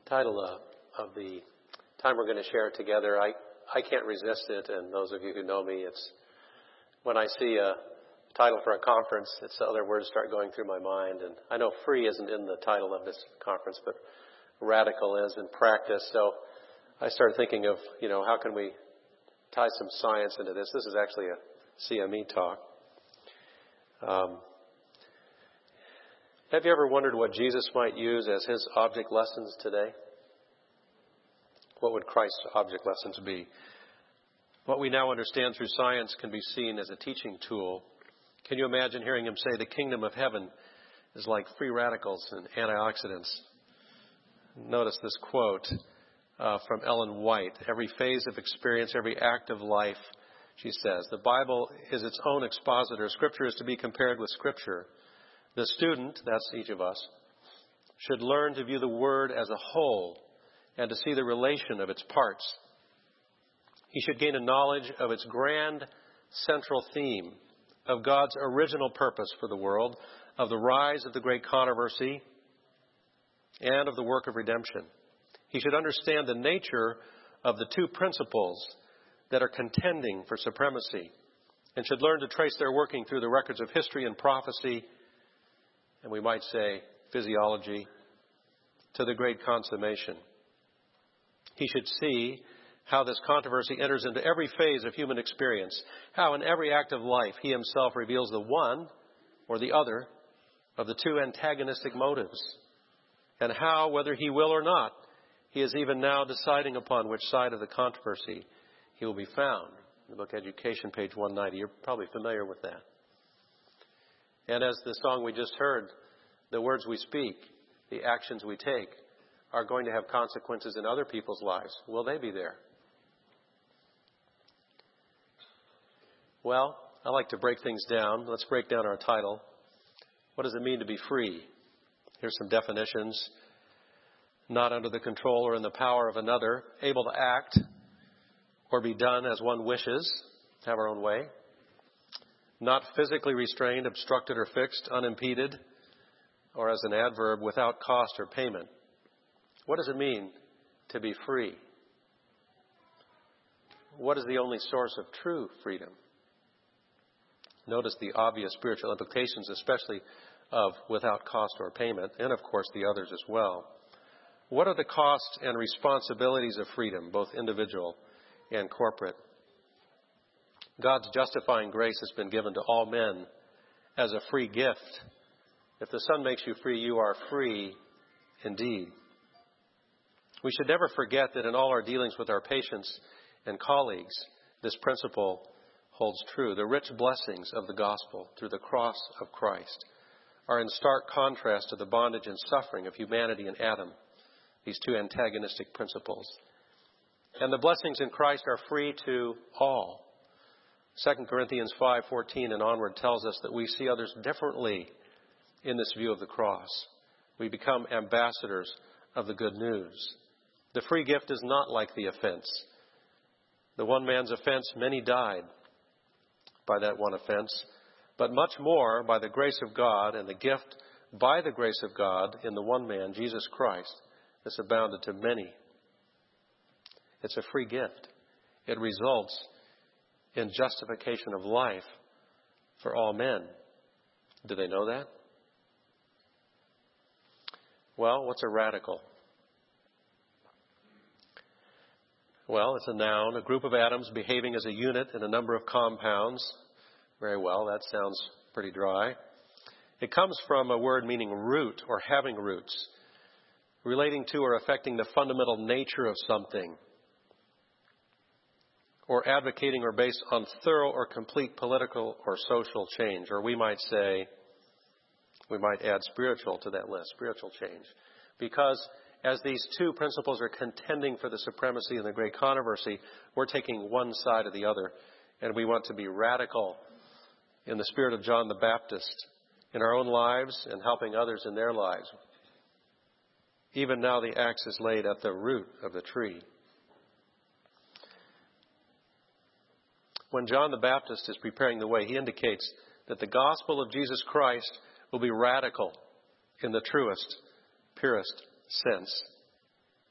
Title of the time we're going to share together, I can't resist it, and those of you who know me, it's when I see a title for a conference, it's other words start going through my mind. And I know free isn't in the title of this conference, but radical is in practice. So I started thinking of, how can we tie some science into this? This is actually a CME talk. Have you ever wondered what Jesus might use as his object lessons today? What would Christ's object lessons be? What we now understand through science can be seen as a teaching tool. Can you imagine hearing him say the kingdom of heaven is like free radicals and antioxidants? Notice this quote from Ellen White. Every phase of experience, every act of life, she says, the Bible is its own expositor. Scripture is to be compared with Scripture. The student, that's each of us, should learn to view the Word as a whole and to see the relation of its parts. He should gain a knowledge of its grand central theme, of God's original purpose for the world, of the rise of the great controversy, and of the work of redemption. He should understand the nature of the two principles that are contending for supremacy, and should learn to trace their working through the records of history and prophecy, and we might say physiology, to the great consummation. He should see how this controversy enters into every phase of human experience, how in every act of life he himself reveals the one or the other of the two antagonistic motives, and how, whether he will or not, he is even now deciding upon which side of the controversy he will be found. In the book Education, page 190, you're probably familiar with that. And as the song we just heard, the words we speak, the actions we take, are going to have consequences in other people's lives. Will they be there? Well, I like to break things down. Let's break down our title. What does it mean to be free? Here's some definitions. Not under the control or in the power of another, able to act or be done as one wishes, have our own way. Not physically restrained, obstructed or fixed, unimpeded, or as an adverb, without cost or payment. What does it mean to be free? What is the only source of true freedom? Notice the obvious spiritual implications, especially of without cost or payment, and of course the others as well. What are the costs and responsibilities of freedom, both individual and corporate? God's justifying grace has been given to all men as a free gift. If the Son makes you free, you are free indeed. We should never forget that in all our dealings with our patients and colleagues, this principle holds true. The rich blessings of the gospel through the cross of Christ are in stark contrast to the bondage and suffering of humanity in Adam, these two antagonistic principles. And the blessings in Christ are free to all. 2 Corinthians 5:14 and onward tells us that we see others differently in this view of the cross. We become ambassadors of the good news. The free gift is not like the offense. The one man's offense, many died by that one offense, but much more by the grace of God, and the gift by the grace of God in the one man, Jesus Christ, has abounded to many. It's a free gift. It results in justification of life for all men. Do they know that? Well, what's a radical? Well, it's a noun, a group of atoms behaving as a unit in a number of compounds. Very well, that sounds pretty dry. It comes from a word meaning root or having roots, relating to or affecting the fundamental nature of something, or advocating or based on thorough or complete political or social change. Or we might add spiritual to that list, spiritual change. Because as these two principles are contending for the supremacy and the great controversy, we're taking one side or the other. And we want to be radical in the spirit of John the Baptist in our own lives and helping others in their lives. Even now the axe is laid at the root of the tree. When John the Baptist is preparing the way, he indicates that the gospel of Jesus Christ will be radical in the truest, purest sense.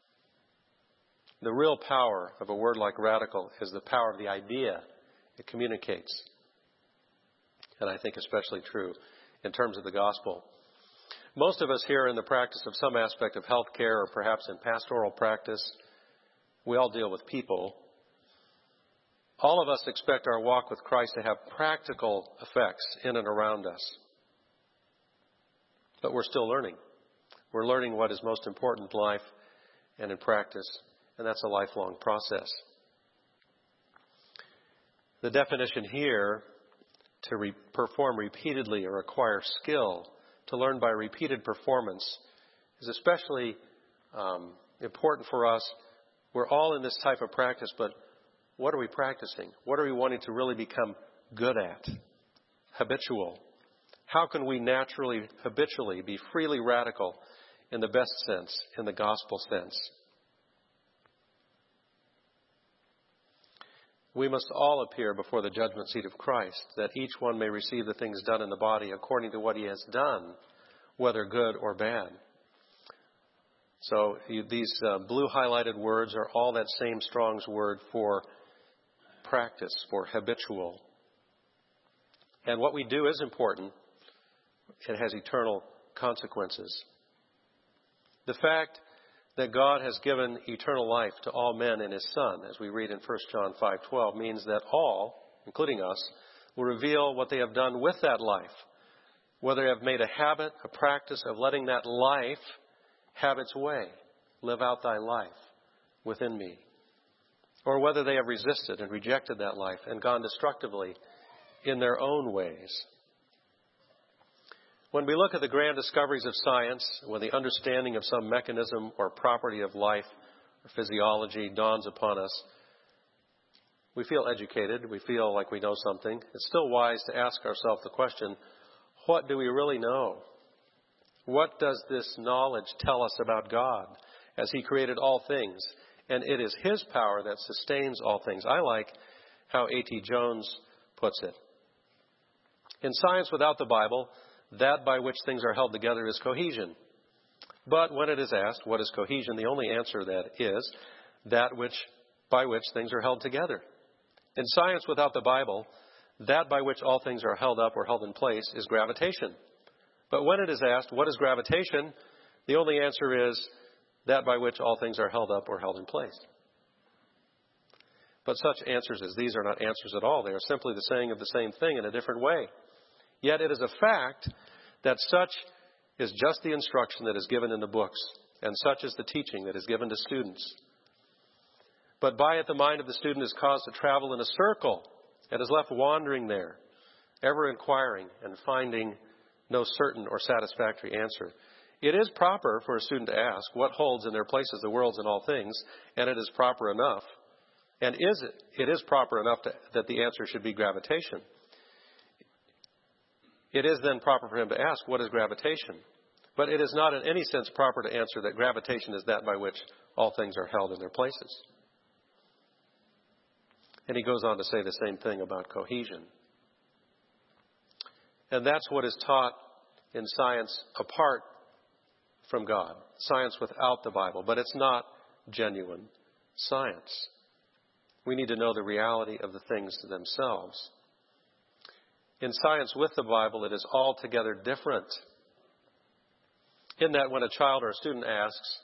The real power of a word like radical is the power of the idea it communicates. And I think especially true in terms of the gospel. Most of us here in the practice of some aspect of health care or perhaps in pastoral practice, we all deal with people. All of us expect our walk with Christ to have practical effects in and around us. But we're still learning. We're learning what is most important in life and in practice, and that's a lifelong process. The definition here, to perform repeatedly or acquire skill, to learn by repeated performance, is especially important for us. We're all in this type of practice, but what are we practicing? What are we wanting to really become good at? Habitual. How can we naturally, habitually be freely radical in the best sense, in the gospel sense? We must all appear before the judgment seat of Christ, that each one may receive the things done in the body according to what he has done, whether good or bad. So these blue highlighted words are all that same Strong's word for practice, for habitual. And what we do is important. It has eternal consequences. The fact that God has given eternal life to all men in his Son, as we read in 1 John 5:12, means that all, including us, will reveal what they have done with that life, whether they have made a habit, a practice of letting that life have its way, live out thy life within me, or whether they have resisted and rejected that life and gone destructively in their own ways. When we look at the grand discoveries of science, when the understanding of some mechanism or property of life or physiology dawns upon us, we feel educated, we feel like we know something. It's still wise to ask ourselves the question, what do we really know? What does this knowledge tell us about God as he created all things? And it is his power that sustains all things. I like how A.T. Jones puts it. In science without the Bible, that by which things are held together is cohesion. But when it is asked, what is cohesion? The only answer that is that which by which things are held together. In science without the Bible, that by which all things are held up or held in place is gravitation. But when it is asked, what is gravitation? The only answer is that by which all things are held up or held in place. But such answers as these are not answers at all. They are simply the saying of the same thing in a different way. Yet it is a fact that such is just the instruction that is given in the books, and such is the teaching that is given to students. But by it the mind of the student is caused to travel in a circle and is left wandering there, ever inquiring and finding no certain or satisfactory answer. It is proper for a student to ask what holds in their places the worlds and all things, and it is proper enough. And it is proper enough that the answer should be gravitation. It is then proper for him to ask, what is gravitation? But it is not in any sense proper to answer that gravitation is that by which all things are held in their places. And he goes on to say the same thing about cohesion. And that's what is taught in science apart from God. Science without the Bible. But it's not genuine science. We need to know the reality of the things themselves. In science with the Bible, it is altogether different. In that when a child or a student asks,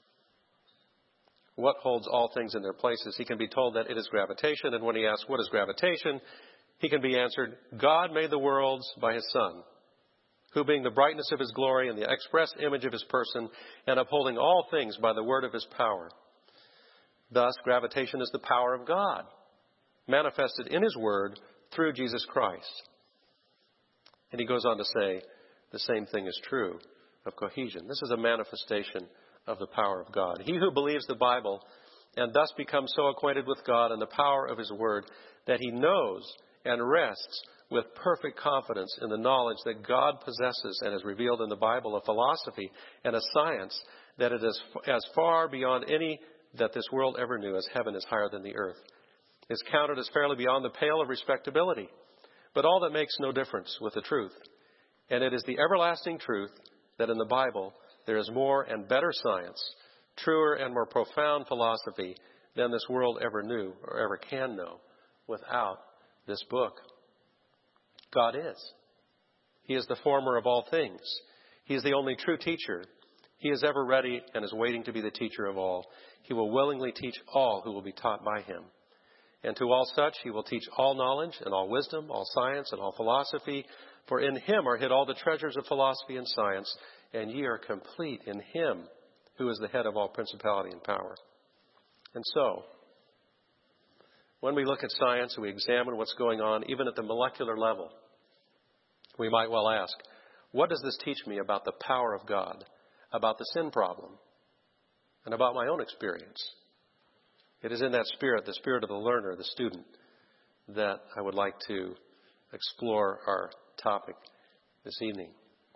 what holds all things in their places, he can be told that it is gravitation. And when he asks, what is gravitation? He can be answered, God made the worlds by his Son, who being the brightness of his glory and the express image of his person, and upholding all things by the word of his power. Thus, gravitation is the power of God, manifested in his word through Jesus Christ. And he goes on to say, the same thing is true of cohesion. This is a manifestation of the power of God. He who believes the Bible and thus becomes so acquainted with God and the power of his word that he knows and rests with perfect confidence in the knowledge that God possesses and is revealed in the Bible, a philosophy and a science that it is as far beyond any that this world ever knew as heaven is higher than the earth, is counted as fairly beyond the pale of respectability, but all that makes no difference with the truth. And it is the everlasting truth that in the Bible there is more and better science truer and more profound philosophy than this world ever knew or ever can know without this book. God is. He is the former of all things. He is the only true teacher. He is ever ready and is waiting to be the teacher of all. He will willingly teach all who will be taught by him. And to all such he will teach all knowledge and all wisdom, all science and all philosophy. For in him are hid all the treasures of philosophy and science, and ye are complete in him who is the head of all principality and power. And so, when we look at science and we examine what's going on, even at the molecular level, we might well ask, what does this teach me about the power of God, about the sin problem, and about my own experience? It is in that spirit, the spirit of the learner, the student, that I would like to explore our topic this evening.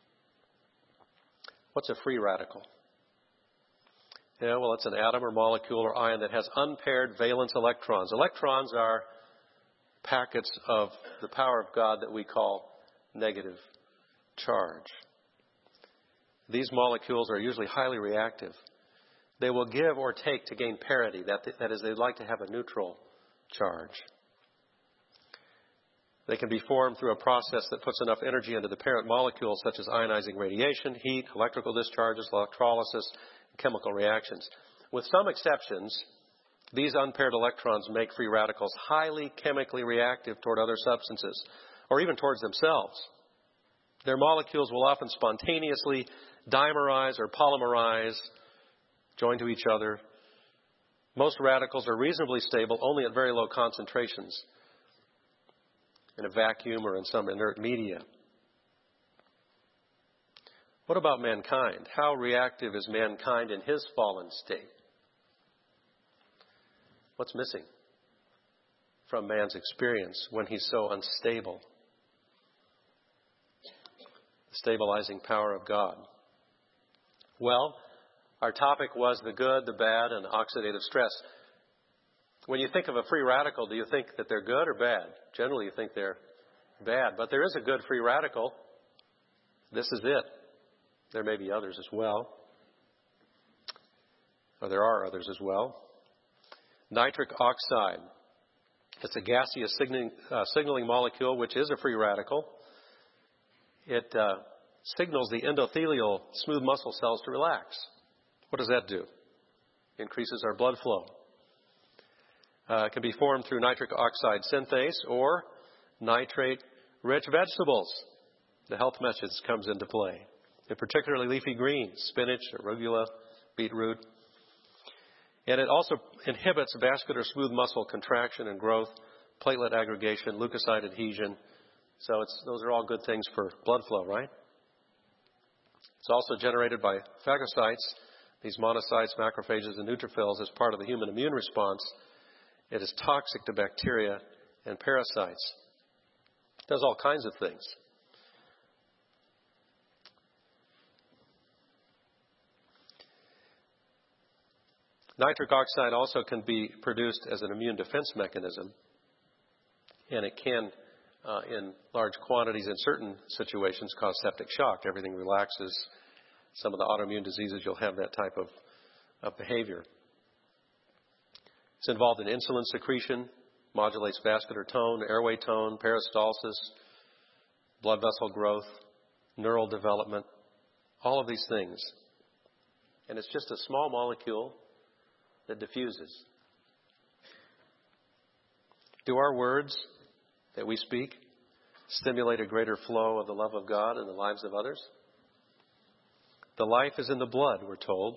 What's a free radical? Yeah, well, it's an atom or molecule or ion that has unpaired valence electrons. Electrons are packets of the power of God that we call negative charge. These molecules are usually highly reactive. They will give or take to gain parity. That is, they'd like to have a neutral charge. They can be formed through a process that puts enough energy into the parent molecules, such as ionizing radiation, heat, electrical discharges, electrolysis, and chemical reactions. With some exceptions, these unpaired electrons make free radicals highly chemically reactive toward other substances, or even towards themselves. Their molecules will often spontaneously dimerize or polymerize, join to each other. Most radicals are reasonably stable only at very low concentrations, in a vacuum or in some inert media. What about mankind? How reactive is mankind in his fallen state? What's missing from man's experience when he's so unstable? The stabilizing power of God. Well, our topic was the good, the bad, and oxidative stress. When you think of a free radical, do you think that they're good or bad? Generally, you think they're bad. But there is a good free radical. This is it. There may be others as well. Or there are others as well. Nitric oxide. It's a gaseous signaling molecule, which is a free radical. It signals the endothelial smooth muscle cells to relax. What does that do? Increases our blood flow. It can be formed through nitric oxide synthase or nitrate-rich vegetables. The health message comes into play, in particularly leafy greens, spinach, arugula, beetroot. And it also inhibits vascular smooth muscle contraction and growth, platelet aggregation, leukocyte adhesion. So those are all good things for blood flow, right? It's also generated by phagocytes, these monocytes, macrophages, and neutrophils as part of the human immune response. It is toxic to bacteria and parasites. It does all kinds of things. Nitric oxide also can be produced as an immune defense mechanism, and it can, in large quantities in certain situations, cause septic shock. Everything relaxes. Some of the autoimmune diseases, you'll have that type of behavior. It's involved in insulin secretion, modulates vascular tone, airway tone, peristalsis, blood vessel growth, neural development, all of these things. And it's just a small molecule that diffuses. Do our words that we speak stimulate a greater flow of the love of God in the lives of others? The life is in the blood, we're told.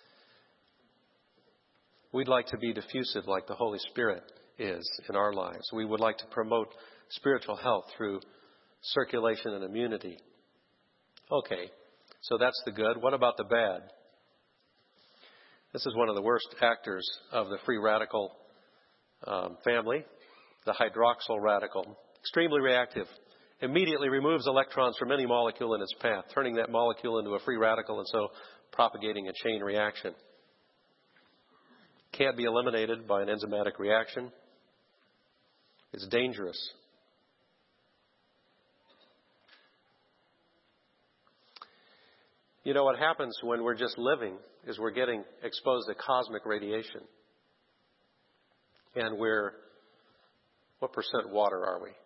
We'd like to be diffusive like the Holy Spirit is in our lives. We would like to promote spiritual health through circulation and immunity. Okay, so that's the good. What about the bad? This is one of the worst actors of the free radical family, the hydroxyl radical. Extremely reactive. Immediately removes electrons from any molecule in its path, turning that molecule into a free radical and so propagating a chain reaction. Can't be eliminated by an enzymatic reaction. It's dangerous. You know, what happens when we're just living is we're getting exposed to cosmic radiation. And what percent water are we?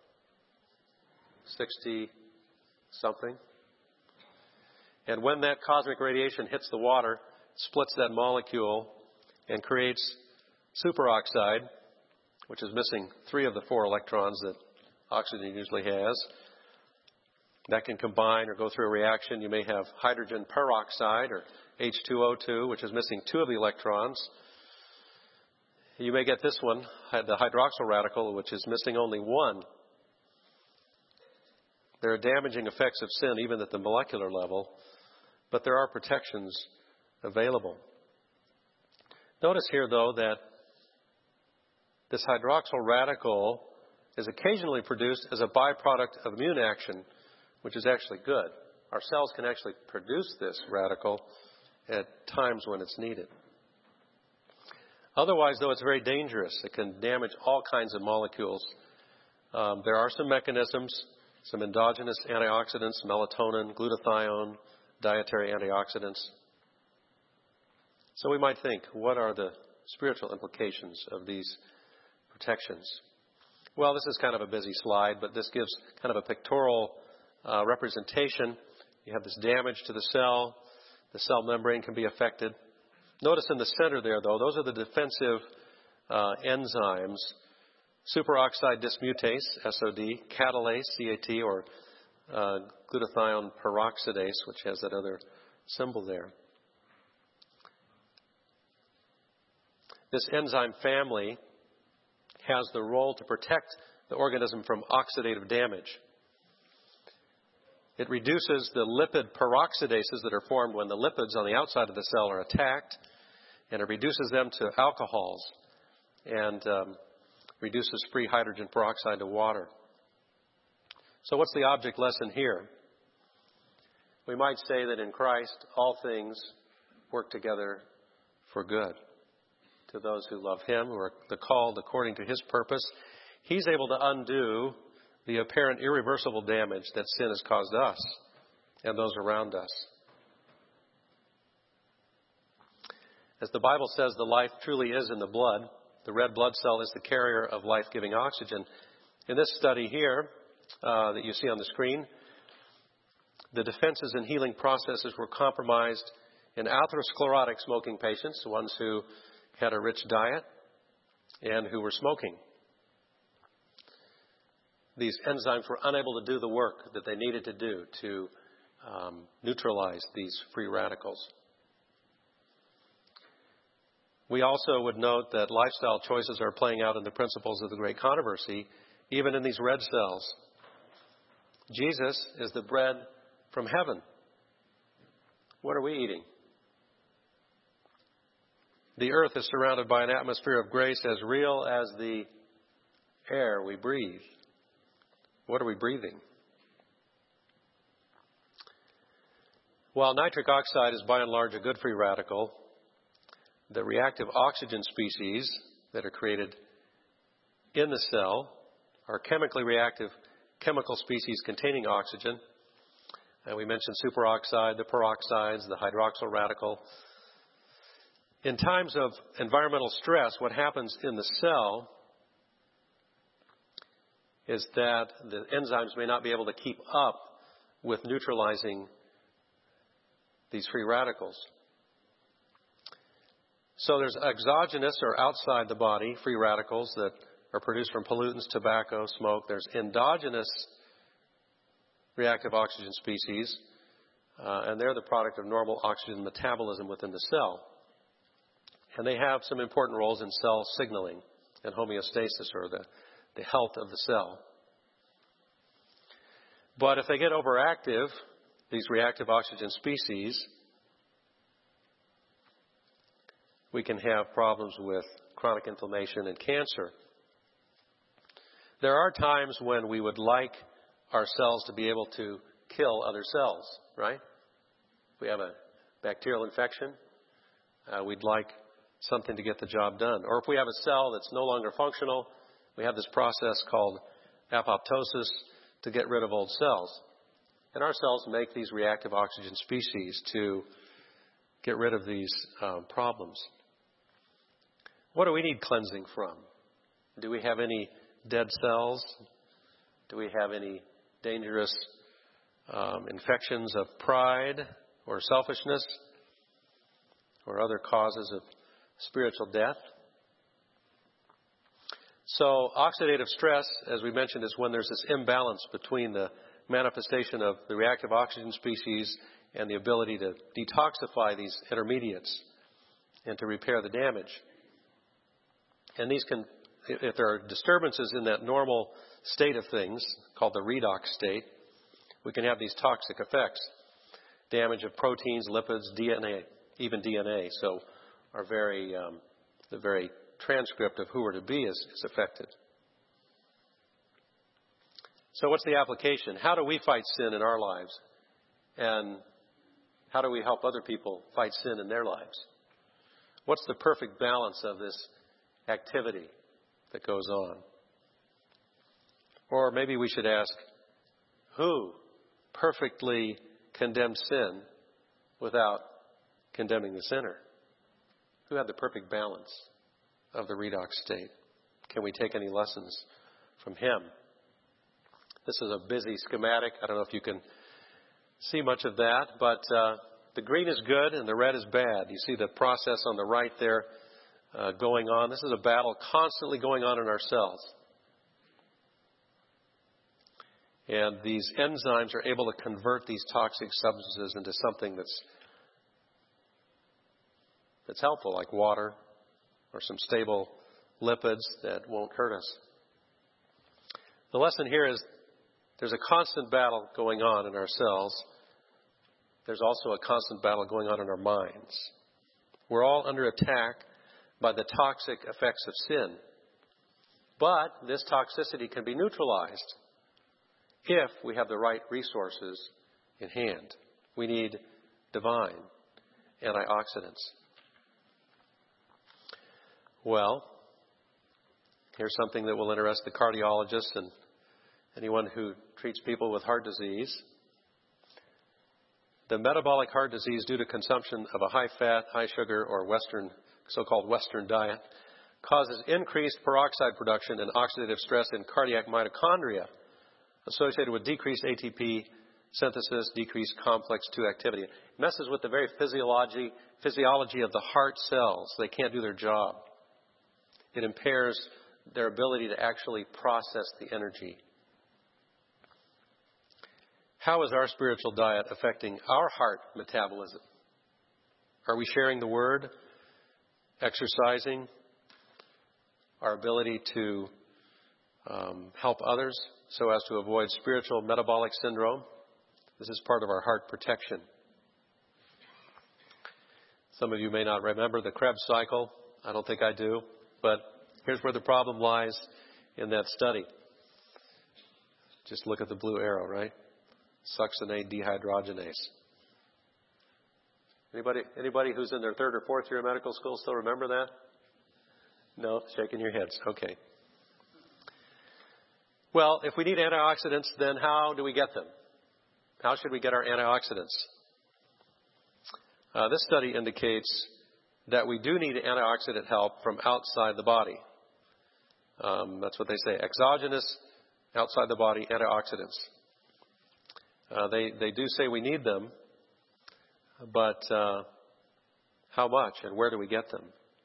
60 something? And when that cosmic radiation hits the water, it splits that molecule and creates superoxide, which is missing 3 of the 4 electrons that oxygen usually has. That can combine or go through a reaction. You may have hydrogen peroxide, or H2O2, which is missing 2 of the electrons. You may get this one, the hydroxyl radical, which is missing only 1. There are damaging effects of sin even at the molecular level, but there are protections available. Notice here, though, that this hydroxyl radical is occasionally produced as a byproduct of immune action, which is actually good. Our cells can actually produce this radical at times when it's needed. Otherwise, though, it's very dangerous. It can damage all kinds of molecules. There are some mechanisms, some endogenous antioxidants, melatonin, glutathione, dietary antioxidants. So we might think, what are the spiritual implications of these protections? Well, this is kind of a busy slide, but this gives kind of a pictorial representation. You have this damage to the cell. The cell membrane can be affected. Notice in the center there, though, those are the defensive enzymes. Superoxide dismutase, SOD, catalase, CAT, or glutathione peroxidase, which has that other symbol there. This enzyme family has the role to protect the organism from oxidative damage. It reduces the lipid peroxidases that are formed when the lipids on the outside of the cell are attacked, and it reduces them to alcohols and reduces free hydrogen peroxide to water. So what's the object lesson here? We might say that in Christ, all things work together for good to those who love Him, who are called according to His purpose. He's able to undo the apparent irreversible damage that sin has caused us and those around us. As the Bible says, the life truly is in the blood. The red blood cell is the carrier of life-giving oxygen. In this study here that you see on the screen, the defenses and healing processes were compromised in atherosclerotic smoking patients, the ones who had a rich diet and who were smoking. These enzymes were unable to do the work that they needed to do to neutralize these free radicals. We also would note that lifestyle choices are playing out in the principles of the great controversy, even in these red cells. Jesus is the bread from heaven. What are we eating? The earth is surrounded by an atmosphere of grace as real as the air we breathe. What are we breathing? While nitric oxide is by and large a good free radical, the reactive oxygen species that are created in the cell are chemically reactive chemical species containing oxygen. And we mentioned superoxide, the peroxides, the hydroxyl radical. In times of environmental stress, what happens in the cell is that the enzymes may not be able to keep up with neutralizing these free radicals. So there's exogenous or outside the body free radicals that are produced from pollutants, tobacco, smoke. There's endogenous reactive oxygen species, and they're the product of normal oxygen metabolism within the cell. And they have some important roles in cell signaling and homeostasis, or the health of the cell. But if they get overactive, these reactive oxygen species, we can have problems with chronic inflammation and cancer. There are times when we would like our cells to be able to kill other cells, right? If we have a bacterial infection, we'd like something to get the job done. Or if we have a cell that's no longer functional, we have this process called apoptosis to get rid of old cells. And our cells make these reactive oxygen species to get rid of these problems. What do we need cleansing from? Do we have any dead cells? Do we have any dangerous infections of pride or selfishness or other causes of spiritual death? So oxidative stress, as we mentioned, is when there's this imbalance between the manifestation of the reactive oxygen species and the ability to detoxify these intermediates and to repair the damage. And these can, if there are disturbances in that normal state of things, called the redox state, we can have these toxic effects. Damage of proteins, lipids, DNA, even DNA. So the very transcript of who we're to be is affected. So what's the application? How do we fight sin in our lives? And how do we help other people fight sin in their lives? What's the perfect balance of this activity that goes on? Or maybe we should ask, who perfectly condemns sin without condemning the sinner? Who had the perfect balance of the redox state? Can we take any lessons from him? This is a busy schematic. I don't know if you can see much of that, but the green is good and the red is bad. You see the process on the right there going on. This is a battle constantly going on in our cells. And these enzymes are able to convert these toxic substances into something that's helpful, like water or some stable lipids that won't hurt us. The lesson here is there's a constant battle going on in our cells. There's also a constant battle going on in our minds. We're all under attack by the toxic effects of sin. But this toxicity can be neutralized if we have the right resources in hand. We need divine antioxidants. Well, here's something that will interest the cardiologist and anyone who treats people with heart disease. The metabolic heart disease due to consumption of a high-fat, high-sugar, or so-called Western diet causes increased peroxide production and oxidative stress in cardiac mitochondria associated with decreased ATP synthesis, decreased complex 2 activity. It messes with the very physiology of the heart cells. They can't do their job. It impairs their ability to actually process the energy. How is our spiritual diet affecting our heart metabolism? Are we sharing the word, exercising, our ability to help others so as to avoid spiritual metabolic syndrome? This is part of our heart protection. Some of you may not remember the Krebs cycle. I don't think I do. But here's where the problem lies in that study. Just look at the blue arrow, right? Succinate dehydrogenase. Anybody who's in their 3rd or 4th year of medical school still remember that? No? Shaking your heads. Okay. Well, if we need antioxidants, then how do we get them? How should we get our antioxidants? This study indicates that we do need antioxidant help from outside the body. That's what they say. Exogenous, outside the body antioxidants. They do say we need them, but how much and where do we get them?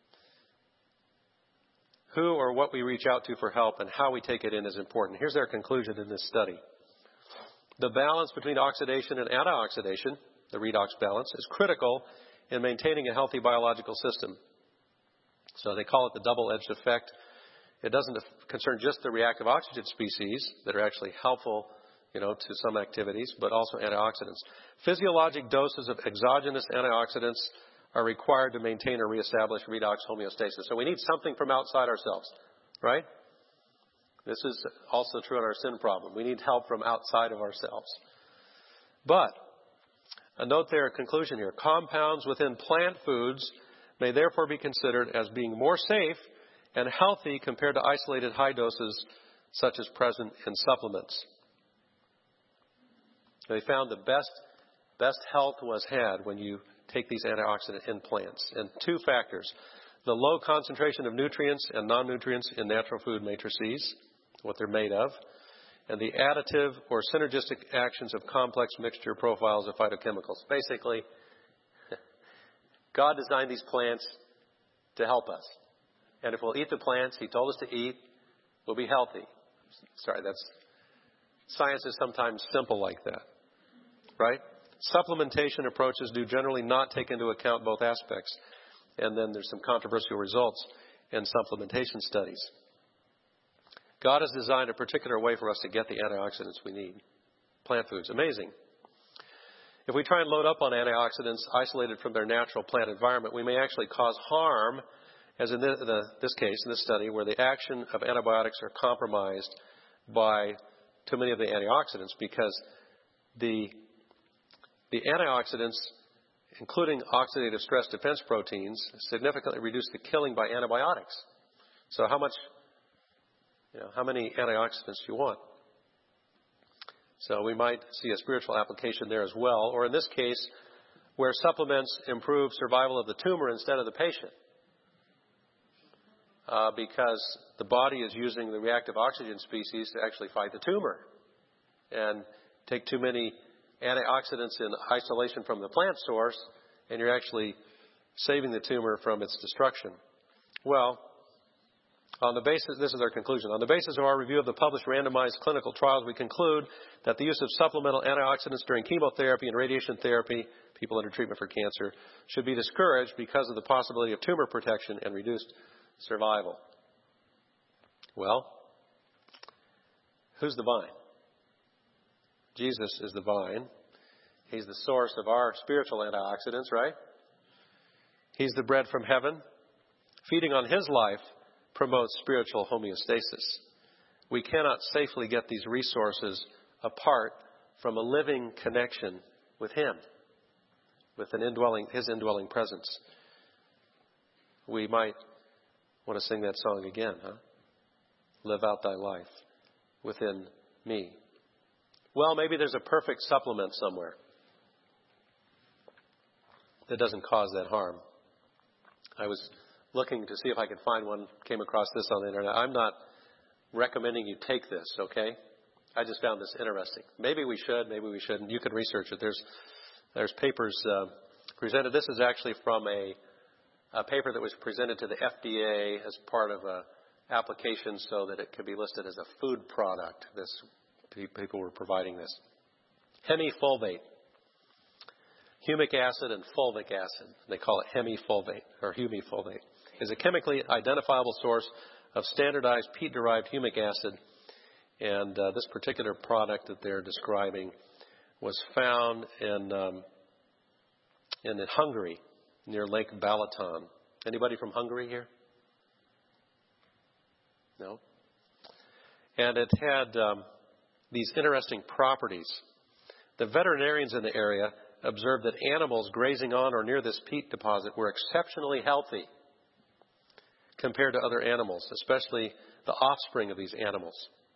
Who or what we reach out to for help and how we take it in is important. Here's their conclusion in this study. The balance between oxidation and antioxidation, the redox balance, is critical in maintaining a healthy biological system. So they call it the double-edged effect. It doesn't concern just the reactive oxygen species that are actually helpful, to some activities, but also antioxidants. Physiologic doses of exogenous antioxidants are required to maintain or reestablish redox homeostasis. So we need something from outside ourselves, right? This is also true in our sin problem. We need help from outside of ourselves. But a note there, a conclusion here. Compounds within plant foods may therefore be considered as being more safe and healthy compared to isolated high doses such as present in supplements. They found the best health was had when you take these antioxidant in plants. And two factors: the low concentration of nutrients and non-nutrients in natural food matrices, what they're made of, and the additive or synergistic actions of complex mixture profiles of phytochemicals. Basically, God designed these plants to help us. And if we'll eat the plants He told us to eat, we'll be healthy. Sorry, science is sometimes simple like that, right? Supplementation approaches do generally not take into account both aspects. And then there's some controversial results in supplementation studies. God has designed a particular way for us to get the antioxidants we need. Plant foods, amazing. If we try and load up on antioxidants isolated from their natural plant environment, we may actually cause harm, as in this case, in this study, where the action of antibiotics are compromised by too many of the antioxidants, because the antioxidants, including oxidative stress defense proteins, significantly reduce the killing by antibiotics. So how many antioxidants do you want? So we might see a spiritual application there as well, or in this case, where supplements improve survival of the tumor instead of the patient. Because the body is using the reactive oxygen species to actually fight the tumor. And take too many antioxidants in isolation from the plant source, and you're actually saving the tumor from its destruction. Well, this is our conclusion. On the basis of our review of the published randomized clinical trials, we conclude that the use of supplemental antioxidants during chemotherapy and radiation therapy, people under treatment for cancer, should be discouraged because of the possibility of tumor protection and reduced survival. Well, who's the vine? Jesus is the vine. He's the source of our spiritual antioxidants, right? He's the bread from heaven. Feeding on His life promotes spiritual homeostasis. We cannot safely get these resources apart from a living connection with Him, with His indwelling presence. We might want to sing that song again, huh? Live out thy life within me. Well, maybe there's a perfect supplement somewhere that doesn't cause that harm. I was looking to see if I could find one, came across this on the internet. I'm not recommending you take this, okay? I just found this interesting. Maybe we should, maybe we shouldn't. You can research it. There's papers presented. This is actually from a paper that was presented to the FDA as part of a application so that it could be listed as a food product. People were providing this. Hemifulvate. Humic acid and fulvic acid. They call it hemifulvate or humifulvate. Is a chemically identifiable source of standardized peat-derived humic acid. And this particular product that they're describing was found in Hungary, near Lake Balaton. Anybody from Hungary here? No? And it had these interesting properties. The veterinarians in the area observed that animals grazing on or near this peat deposit were exceptionally healthy compared to other animals, especially the offspring of these animals.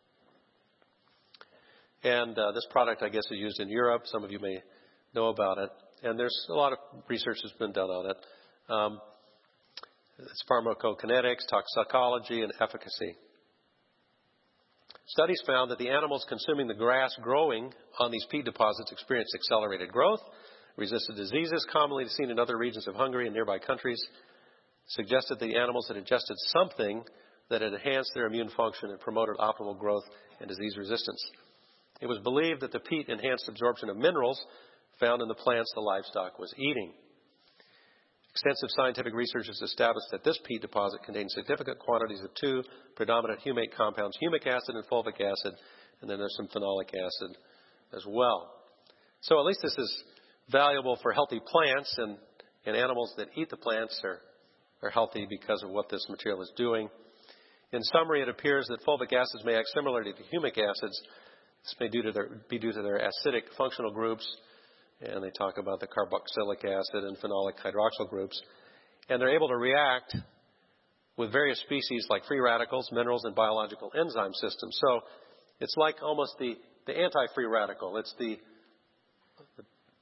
And this product, I guess, is used in Europe. Some of you may know about it. And there's a lot of research that's been done on it. It's pharmacokinetics, toxicology, and efficacy. Studies found that the animals consuming the grass growing on these peat deposits experienced accelerated growth, resisted diseases commonly seen in other regions of Hungary and nearby countries, suggested the animals had ingested something that had enhanced their immune function and promoted optimal growth and disease resistance. It was believed that the peat enhanced absorption of minerals found in the plants the livestock was eating. Extensive scientific research has established that this peat deposit contains significant quantities of two predominant humate compounds, humic acid and fulvic acid, and then there's some phenolic acid as well. So at least this is valuable for healthy plants, and animals that eat the plants are healthy because of what this material is doing. In summary, it appears that fulvic acids may act similarly to humic acids. This may be due to their acidic functional groups, and they talk about the carboxylic acid and phenolic hydroxyl groups. And they're able to react with various species like free radicals, minerals, and biological enzyme systems. So it's like almost the anti-free radical. It's the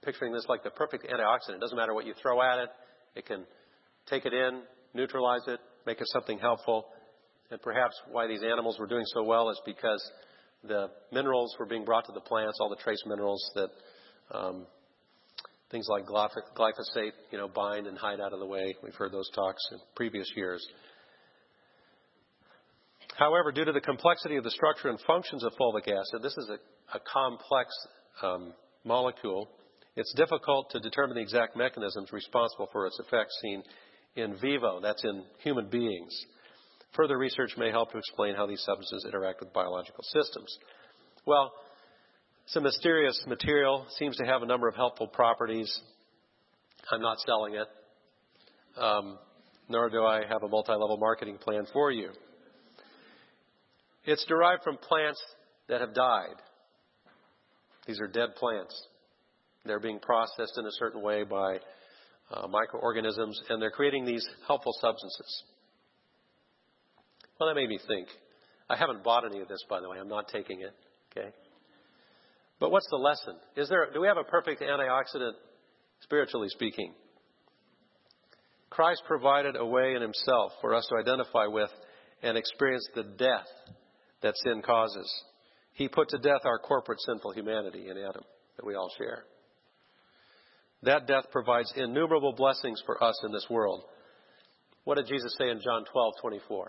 picturing this like the perfect antioxidant. It doesn't matter what you throw at it. It can take it in, neutralize it, make it something helpful. And perhaps why these animals were doing so well is because the minerals were being brought to the plants, all the trace minerals that things like glyphosate, bind and hide out of the way. We've heard those talks in previous years. However, due to the complexity of the structure and functions of fulvic acid, this is a complex molecule. It's difficult to determine the exact mechanisms responsible for its effects seen in vivo. That's in human beings. Further research may help to explain how these substances interact with biological systems. Well, it's a mysterious material. Seems to have a number of helpful properties. I'm not selling it, nor do I have a multi-level marketing plan for you. It's derived from plants that have died. These are dead plants. They're being processed in a certain way by microorganisms, and they're creating these helpful substances. Well, that made me think. I haven't bought any of this, by the way. I'm not taking it. Okay. But what's the lesson? Do we have a perfect antioxidant, spiritually speaking? Christ provided a way in himself for us to identify with and experience the death that sin causes. He put to death our corporate sinful humanity in Adam that we all share. That death provides innumerable blessings for us in this world. What did Jesus say in John 12:24?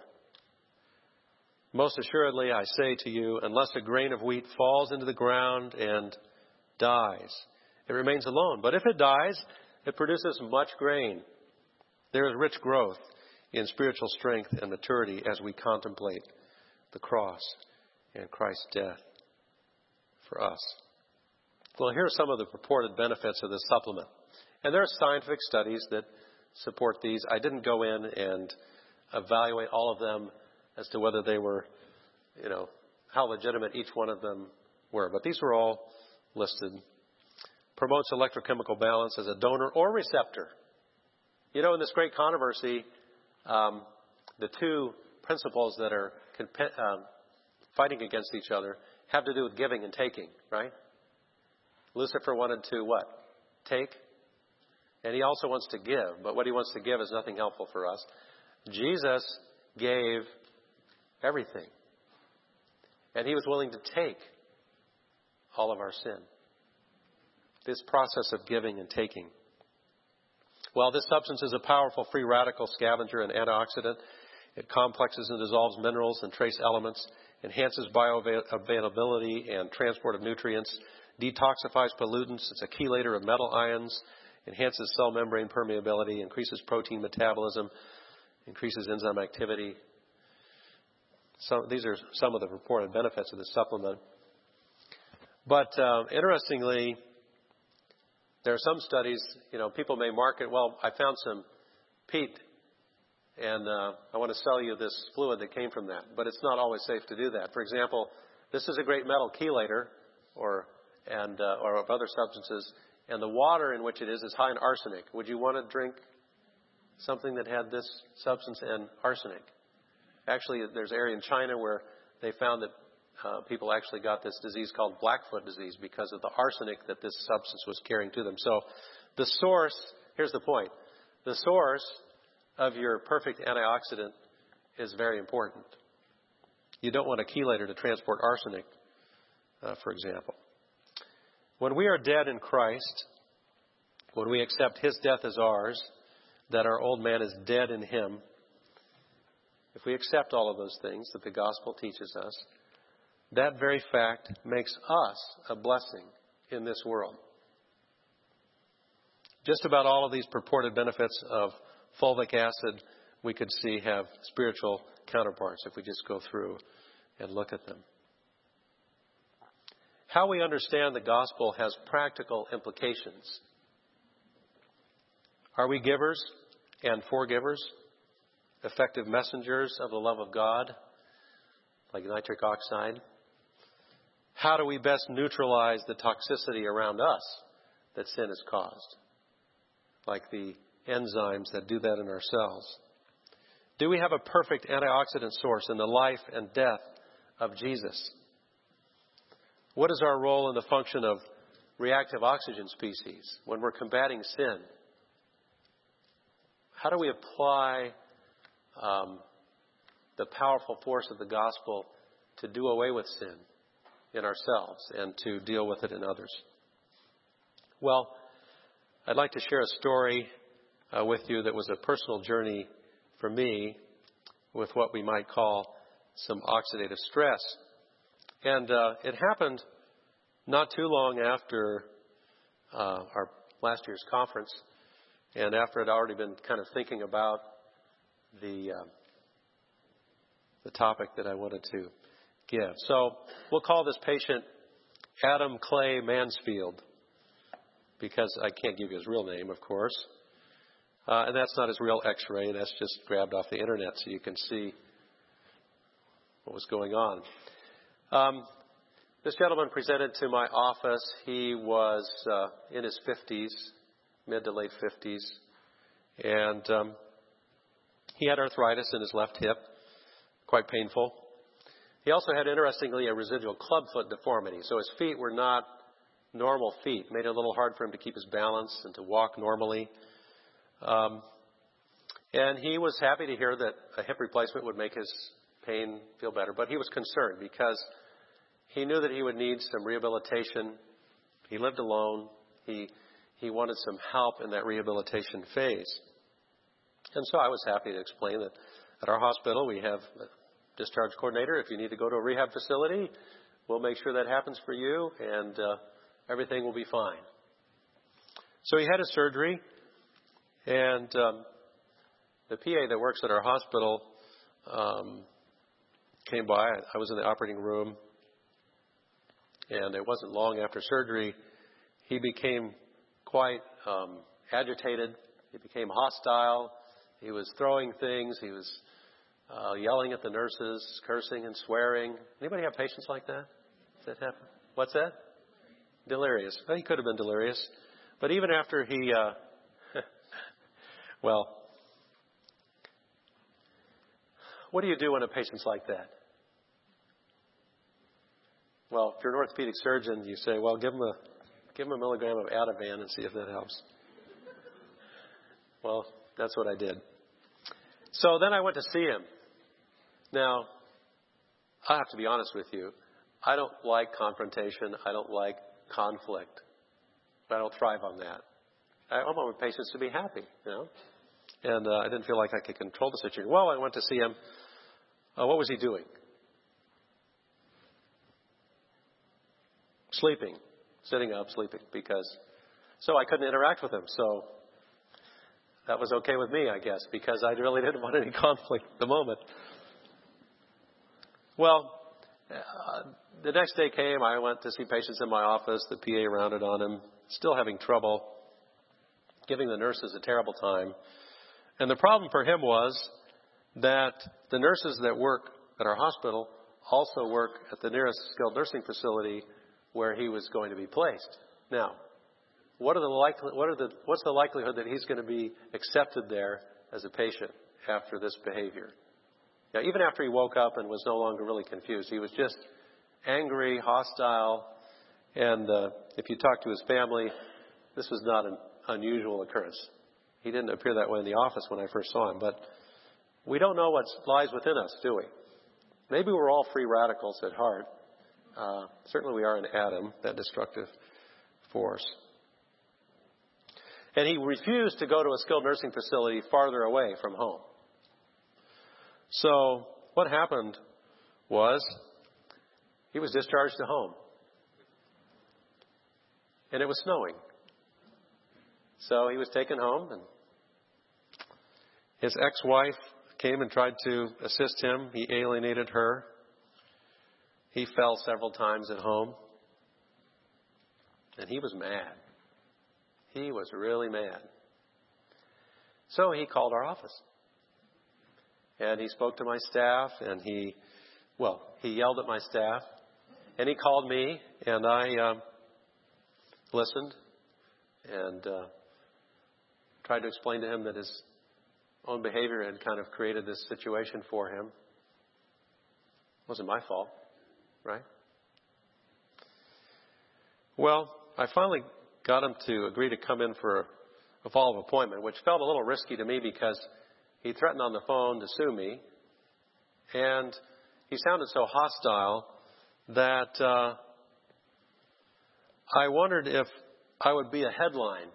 Most assuredly, I say to you, unless a grain of wheat falls into the ground and dies, it remains alone. But if it dies, it produces much grain. There is rich growth in spiritual strength and maturity as we contemplate the cross and Christ's death for us. Well, here are some of the purported benefits of this supplement. And there are scientific studies that support these. I didn't go in and evaluate all of them as to whether they were, how legitimate each one of them were. But these were all listed. Promotes electrochemical balance as a donor or receptor. In this great controversy, the two principles that are fighting against each other have to do with giving and taking, right? Lucifer wanted to what? Take. And he also wants to give. But what he wants to give is nothing helpful for us. Jesus gave everything. And he was willing to take all of our sin. This process of giving and taking. Well, this substance is a powerful free radical scavenger and antioxidant. It complexes and dissolves minerals and trace elements, enhances bioavailability and transport of nutrients, detoxifies pollutants. It's a chelator of metal ions, enhances cell membrane permeability, increases protein metabolism, increases enzyme activity. So these are some of the reported benefits of this supplement. But interestingly, there are some studies, people may market, well, I found some peat, and I want to sell you this fluid that came from that. But it's not always safe to do that. For example, this is a great metal chelator or of other substances, and the water in which it is high in arsenic. Would you want to drink something that had this substance and arsenic? Actually, there's an area in China where they found that people actually got this disease called Blackfoot disease because of the arsenic that this substance was carrying to them. So the source, here's the point, the source of your perfect antioxidant is very important. You don't want a chelator to transport arsenic, for example. When we are dead in Christ, when we accept his death as ours, that our old man is dead in him, if we accept all of those things that the gospel teaches us, that very fact makes us a blessing in this world. Just about all of these purported benefits of fulvic acid we could see have spiritual counterparts if we just go through and look at them. How we understand the gospel has practical implications. Are we givers and forgivers? Effective messengers of the love of God, like nitric oxide? How do we best neutralize the toxicity around us that sin has caused, like the enzymes that do that in our cells? Do we have a perfect antioxidant source in the life and death of Jesus? What is our role in the function of reactive oxygen species, when we're combating sin, how do we apply the powerful force of the gospel to do away with sin in ourselves and to deal with it in others? Well, I'd like to share a story with you that was a personal journey for me with what we might call some oxidative stress. And it happened not too long after our last year's conference, and after I'd already been kind of thinking about the topic that I wanted to give. So we'll call this patient Adam Clay Mansfield, because I can't give you his real name, of course. And that's not his real x-ray. That's just grabbed off the internet so you can see what was going on. This gentleman presented to my office. He was in his 50s, mid to late 50s. And he had arthritis in his left hip, quite painful. He also had, interestingly, a residual clubfoot deformity. So his feet were not normal feet. Made it a little hard for him to keep his balance and to walk normally. And he was happy to hear that a hip replacement would make his pain feel better. But he was concerned because he knew that he would need some rehabilitation. He lived alone. He wanted some help in that rehabilitation phase. And so I was happy to explain that at our hospital we have a discharge coordinator. If you need to go to a rehab facility, we'll make sure that happens for you, and everything will be fine. So he had his surgery, and the PA that works at our hospital came by. I was in the operating room, and it wasn't long after surgery, he became quite agitated. He became hostile. He was throwing things. He was yelling at the nurses, cursing and swearing. Anybody have patients like that? Does that happen? What's that? Delirious. Well, he could have been delirious. But even after he, well, what do you do when a patient's like that? Well, if you're an orthopedic surgeon, you say, well, give him a milligram of Ativan and see if that helps. Well, that's what I did. So then I went to see him. Now, I have to be honest with you. I don't like confrontation. I don't like conflict. I don't thrive on that. I want my patients to be happy, you know. And I didn't feel like I could control the situation. Well, I went to see him. What was he doing? Sleeping. Sitting up, sleeping. So I couldn't interact with him. So that was okay with me, I guess, because I really didn't want any conflict at the moment. Well, the next day came. I went to see patients in my office. The PA rounded on him, still having trouble, giving the nurses a terrible time. And the problem for him was that the nurses that work at our hospital also work at the nearest skilled nursing facility where he was going to be placed. Now, what's the likelihood that he's going to be accepted there as a patient after this behavior? Now, even after he woke up and was no longer really confused, he was just angry, hostile, and if you talk to his family, this was not an unusual occurrence. He didn't appear that way in the office when I first saw him, but we don't know what lies within us, do we? Maybe we're all free radicals at heart. Certainly we are an atom, that destructive force. And he refused to go to a skilled nursing facility farther away from home. So what happened was he was discharged to home. And it was snowing. So he was taken home, and his ex-wife came and tried to assist him. He alienated her. He fell several times at home. And he was mad. He was really mad. So he called our office. And he spoke to my staff, and he yelled at my staff. And he called me, and I listened and tried to explain to him that his own behavior had kind of created this situation for him. It wasn't my fault, right? Well, I finally got him to agree to come in for a follow-up appointment, which felt a little risky to me because he threatened on the phone to sue me. And he sounded so hostile that I wondered if I would be a headline.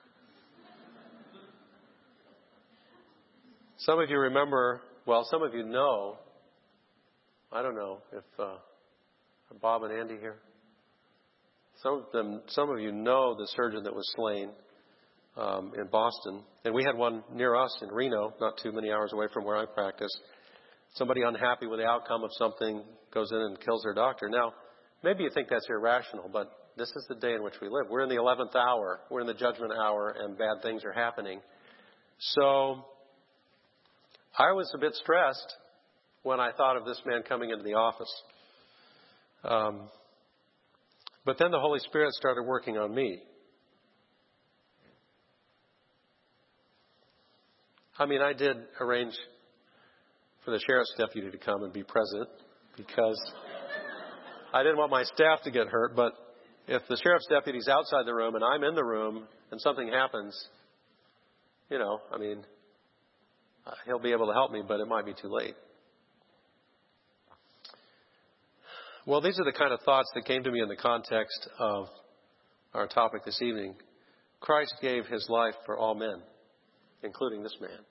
Some of you remember, well, some of you know, I don't know if Bob and Andy here. Some of you know the surgeon that was slain in Boston. And we had one near us in Reno, not too many hours away from where I practice. Somebody unhappy with the outcome of something goes in and kills their doctor. Now, maybe you think that's irrational, but this is the day in which we live. We're in the 11th hour. We're in the judgment hour, and bad things are happening. So I was a bit stressed when I thought of this man coming into the office. But then the Holy Spirit started working on me. I mean, I did arrange for the sheriff's deputy to come and be present because I didn't want my staff to get hurt. But if the sheriff's deputy's outside the room and I'm in the room and something happens, he'll be able to help me, but it might be too late. Well, these are the kind of thoughts that came to me in the context of our topic this evening. Christ gave his life for all men, including this man.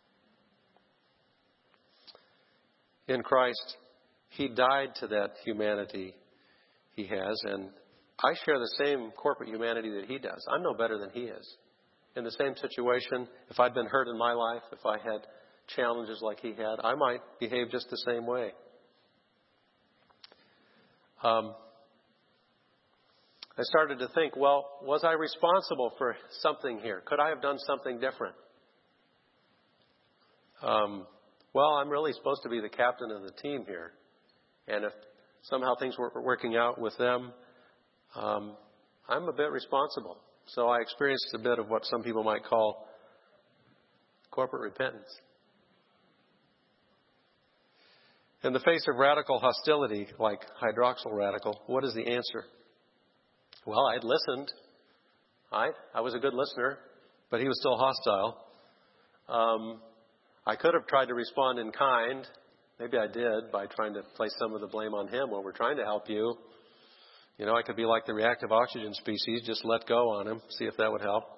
In Christ, he died to that humanity he has, and I share the same corporate humanity that he does. I'm no better than he is. In the same situation, if I'd been hurt in my life, if I had challenges like he had, I might behave just the same way. I started to think, well, was I responsible for something here? Could I have done something different? Well, I'm really supposed to be the captain of the team here. And if somehow things were working out with them, I'm a bit responsible. So I experienced a bit of what some people might call corporate repentance. In the face of radical hostility, like hydroxyl radical, what is the answer? Well, I'd listened. I was a good listener, but he was still hostile. I could have tried to respond in kind. Maybe I did by trying to place some of the blame on him. Well, we're trying to help you. I could be like the reactive oxygen species, just let go on him, see if that would help.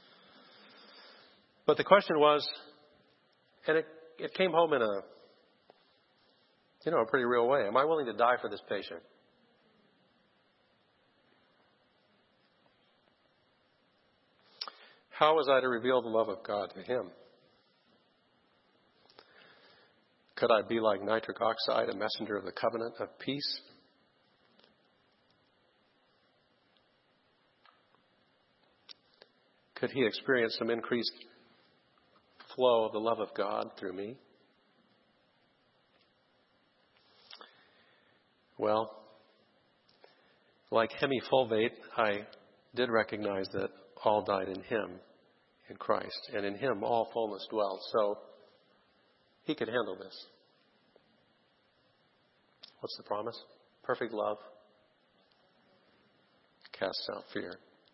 But the question was, and it came home in a pretty real way. Am I willing to die for this patient? How was I to reveal the love of God to him? Could I be like nitric oxide, a messenger of the covenant of peace? Could he experience some increased flow of the love of God through me? Well, like hemifulvate, I did recognize that all died in him, in Christ, and in him all fullness dwells. So he could handle this. What's the promise? Perfect love casts out fear.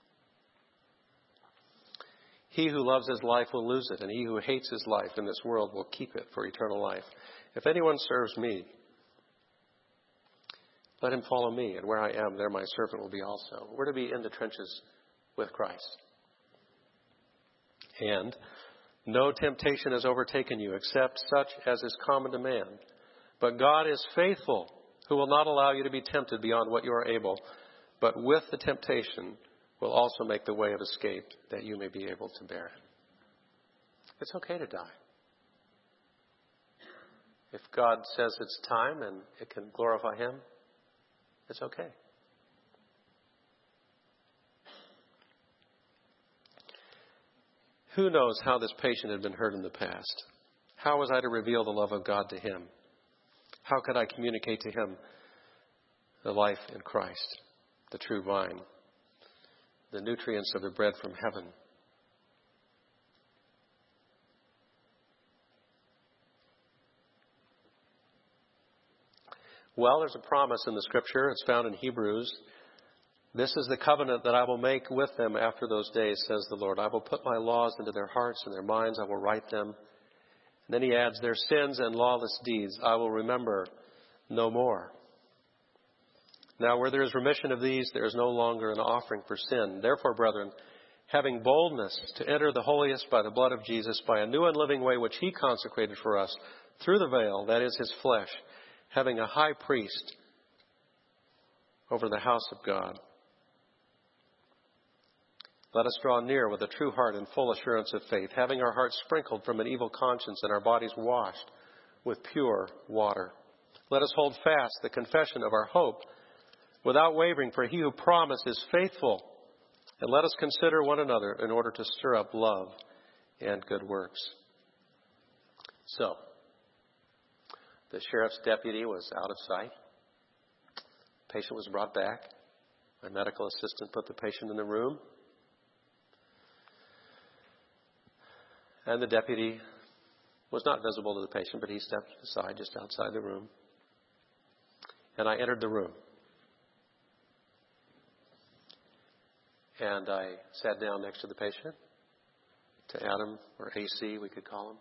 He who loves his life will lose it, and he who hates his life in this world will keep it for eternal life. If anyone serves me, let him follow me, and where I am, there my servant will be also. We're to be in the trenches with Christ. And no temptation has overtaken you except such as is common to man. But God is faithful, who will not allow you to be tempted beyond what you are able, but with the temptation will also make the way of escape that you may be able to bear it. It's okay to die. If God says it's time and it can glorify him, it's okay. Who knows how this patient had been hurt in the past? How was I to reveal the love of God to him? How could I communicate to him the life in Christ, the true vine, the nutrients of the bread from heaven? Well, there's a promise in the Scripture. It's found in Hebrews This is the covenant that I will make with them after those days, says the Lord. I will put my laws into their hearts and their minds. I will write them. And then he adds, their sins and lawless deeds I will remember no more. Now, where there is remission of these, there is no longer an offering for sin. Therefore, brethren, having boldness to enter the holiest by the blood of Jesus, by a new and living way which he consecrated for us, through the veil, that is his flesh, having a high priest over the house of God. Let us draw near with a true heart and full assurance of faith, having our hearts sprinkled from an evil conscience and our bodies washed with pure water. Let us hold fast the confession of our hope without wavering, for he who promised is faithful. And let us consider one another in order to stir up love and good works. So, the sheriff's deputy was out of sight. The patient was brought back. My medical assistant put the patient in the room. And the deputy was not visible to the patient, but he stepped aside just outside the room. And I entered the room. And I sat down next to the patient, to Adam, or AC, we could call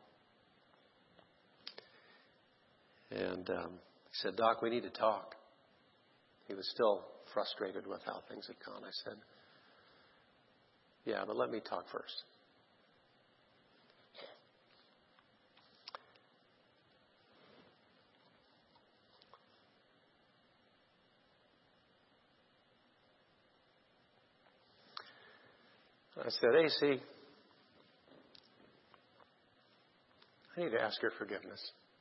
him. And he said, Doc, we need to talk. He was still frustrated with how things had gone. I said, yeah, but let me talk first. I said, AC, I need to ask your forgiveness.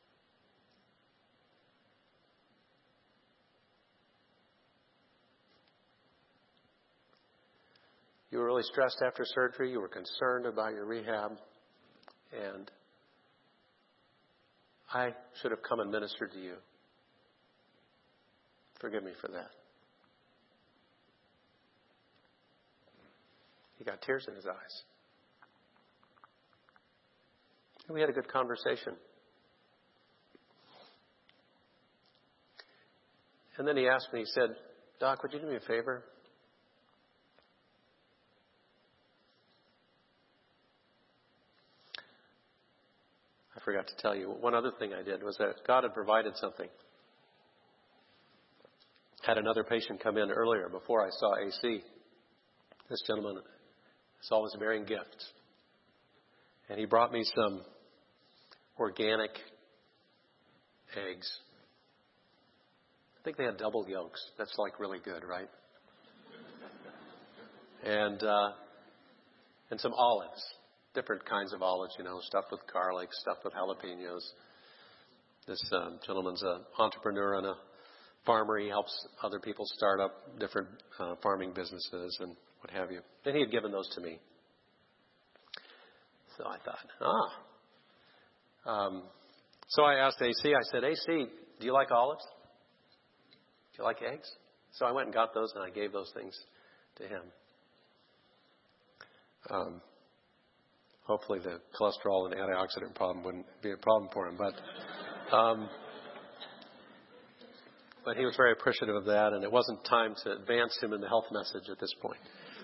You were really stressed after surgery. You were concerned about your rehab. And I should have come and ministered to you. Forgive me for that. He got tears in his eyes. And we had a good conversation. And then he asked me, he said, Doc, would you do me a favor? I forgot to tell you. One other thing I did was that God had provided something. Had another patient come in earlier before I saw AC. This gentleman is always bearing gifts. And he brought me some organic eggs. I think they had double yolks. That's like really good, right? And some olives. Different kinds of olives, stuffed with garlic, stuffed with jalapenos. This gentleman's an entrepreneur and a farmer. He helps other people start up different farming businesses and what have you. And he had given those to me. So I thought, So I asked AC, I said, AC, do you like olives? Do you like eggs? So I went and got those and I gave those things to him. Hopefully the cholesterol and antioxidant problem wouldn't be a problem for him. But he was very appreciative of that, and it wasn't time to advance him in the health message at this point.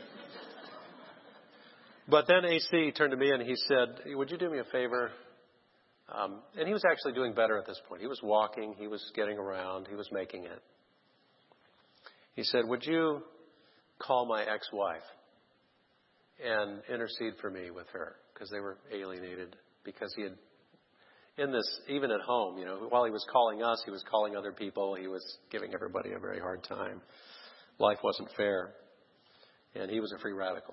But then AC turned to me and he said, would you do me a favor? And he was actually doing better at this point. He was walking. He was getting around. He was making it. He said, would you call my ex-wife and intercede for me with her? Because they were alienated. Because he had, in this, even at home, while he was calling us, he was calling other people. He was giving everybody a very hard time. Life wasn't fair. And he was a free radical.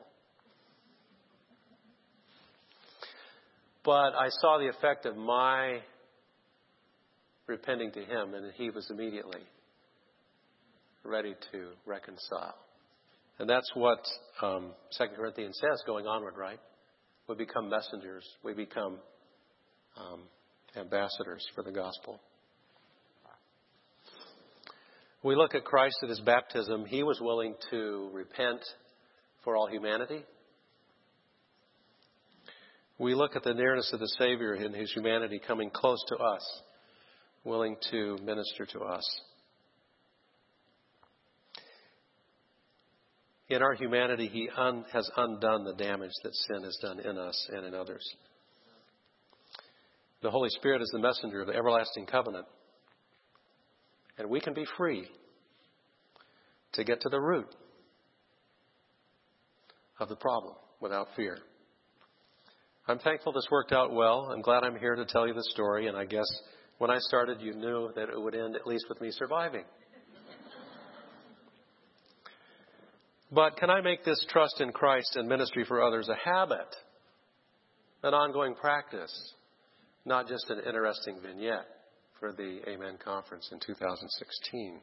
But I saw the effect of my repenting to him, and he was immediately ready to reconcile. And that's what 2 Corinthians says going onward, right? We become messengers. We become ambassadors for the gospel. We look at Christ at his baptism. He was willing to repent for all humanity. We look at the nearness of the Savior in his humanity coming close to us, willing to minister to us. In our humanity, He has undone the damage that sin has done in us and in others. The Holy Spirit is the messenger of the everlasting covenant. And we can be free to get to the root of the problem without fear. I'm thankful this worked out well. I'm glad I'm here to tell you the story. And I guess when I started, you knew that it would end at least with me surviving. But can I make this trust in Christ and ministry for others a habit, an ongoing practice, not just an interesting vignette for the Amen Conference in 2016?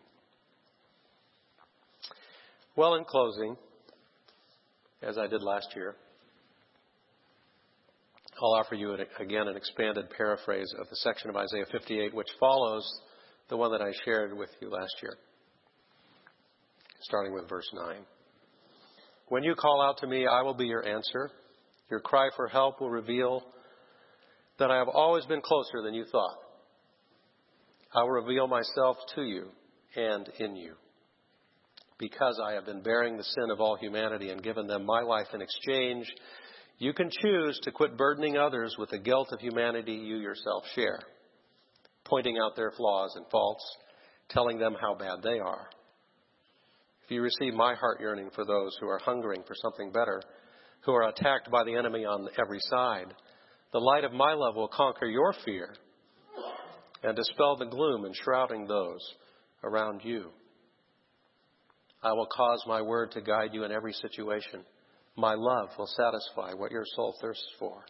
Well, in closing, as I did last year, I'll offer you again an expanded paraphrase of the section of Isaiah 58 which follows the one that I shared with you last year, starting with verse 9. When you call out to me, I will be your answer. Your cry for help will reveal that I have always been closer than you thought. I will reveal myself to you and in you. Because I have been bearing the sin of all humanity and given them my life in exchange, you can choose to quit burdening others with the guilt of humanity you yourself share, pointing out their flaws and faults, telling them how bad they are. If you receive my heart yearning for those who are hungering for something better, who are attacked by the enemy on every side, the light of my love will conquer your fear and dispel the gloom enshrouding those around you. I will cause my word to guide you in every situation. My love will satisfy what your soul thirsts for.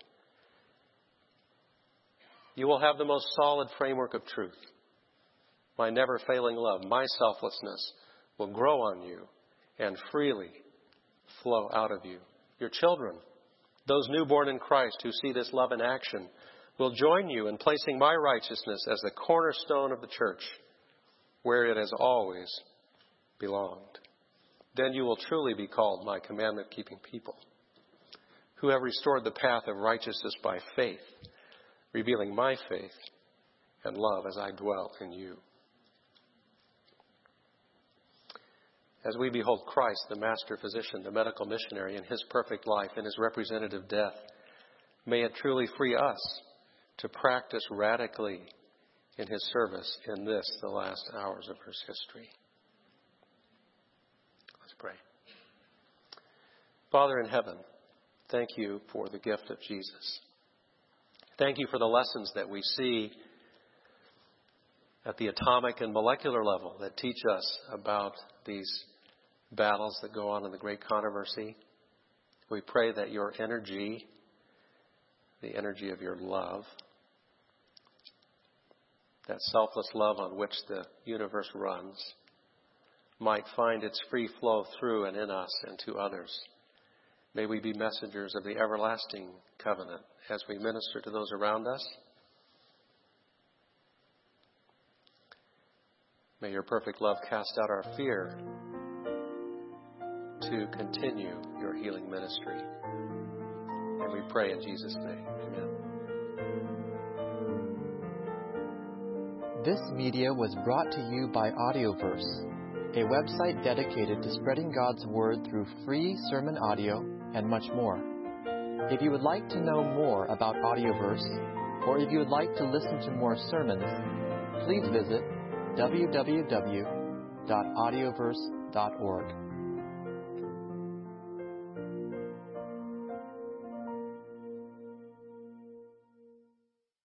You will have the most solid framework of truth. My never-failing love, my selflessness, will grow on you and freely flow out of you. Your children, those newborn in Christ who see this love in action, will join you in placing my righteousness as the cornerstone of the church, where it has always belonged. Then you will truly be called my commandment-keeping people, who have restored the path of righteousness by faith, revealing my faith and love as I dwell in you. As we behold Christ, the master physician, the medical missionary, in his perfect life and his representative death, may it truly free us to practice radically in his service in this, the last hours of Earth's history. Let's pray. Father in heaven, thank you for the gift of Jesus. Thank you for the lessons that we see at the atomic and molecular level that teach us about these battles that go on in the great controversy. We pray that your energy, the energy of your love, that selfless love on which the universe runs, might find its free flow through and in us and to others. May we be messengers of the everlasting covenant as we minister to those around us. May your perfect love cast out our fear to continue your healing ministry. And we pray in Jesus' name. Amen. This media was brought to you by Audioverse, a website dedicated to spreading God's Word through free sermon audio and much more. If you would like to know more about Audioverse, or if you would like to listen to more sermons, please visit www.audioverse.org.